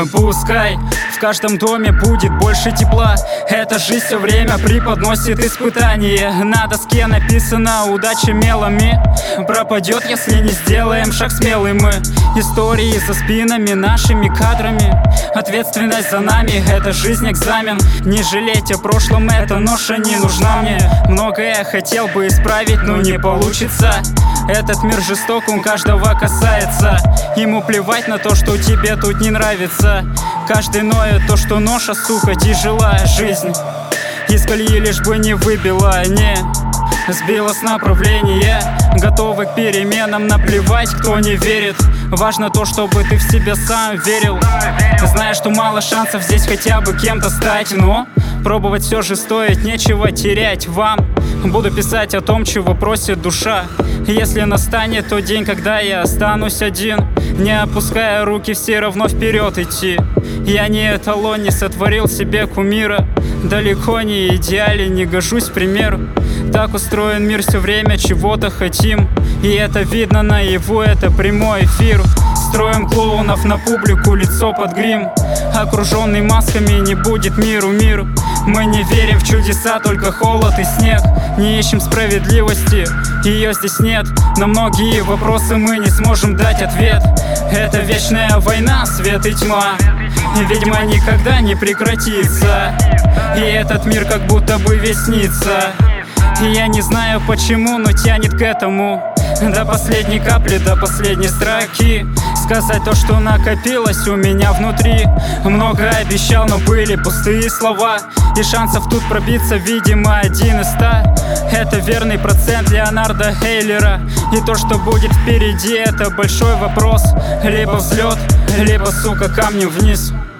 Пускай в каждом доме будет больше тепла. Эта жизнь все время преподносит испытания. На доске написано удача мелами пропадет, если не сделаем шаг смелый мы. Истории за спинами, нашими кадрами. Ответственность за нами, это жизнь экзамен. Не жалеть о прошлом, эта ноша не нужна мне. Многое хотел бы исправить, но не получится. Этот мир жесток, он каждого касается. Ему плевать на то, что тебе тут не нравится. Каждый ноет то, что ноша, сука, тяжелая жизнь. Из колеи лишь бы не выбила, не сбила с направления. Готовы к переменам, наплевать, кто не верит. Важно то, чтобы ты в себя сам верил. Знаешь, что мало шансов здесь хотя бы кем-то стать, но пробовать все же стоит, нечего терять вам. Буду писать о том, чего просит душа. Если настанет тот день, когда я останусь один, не опуская руки, все равно вперед идти. Я не эталон, не сотворил себе кумира. Далеко не идеален, не гожусь примеру. Так устроен мир, все время чего-то хотим. И это видно наяву, это прямой эфир. Строим клоунов на публику, лицо под грим. Окруженный масками, не будет миру мир. Мы не верим в чудеса, только холод и снег. Не ищем справедливости, ее здесь нет. На многие вопросы мы не сможем дать ответ. Это вечная война, свет и тьма. И, видимо, никогда не прекратится. И этот мир как будто бы весь снится. И я не знаю почему, но тянет к этому. До последней капли, до последней строки сказать то, что накопилось у меня внутри. Много обещал, но были пустые слова. И шансов тут пробиться, видимо, 1 из 100. Это верный процент Леонарда Эйлера. И то, что будет впереди, это большой вопрос. Либо взлет, либо, сука, камнем вниз.